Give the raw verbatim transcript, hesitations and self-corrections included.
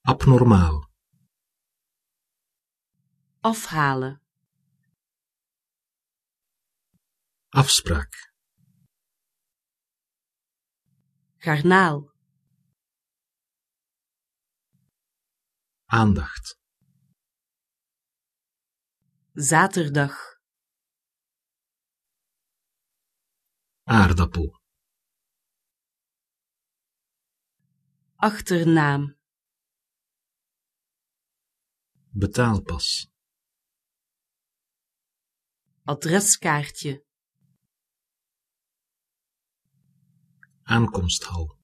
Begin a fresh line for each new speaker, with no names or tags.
Abnormaal.
Afhalen.
Afspraak.
Garnaal.
Aandacht.
Zaterdag.
Aardappel.
Achternaam.
Betaalpas.
Adreskaartje.
Aankomsthal.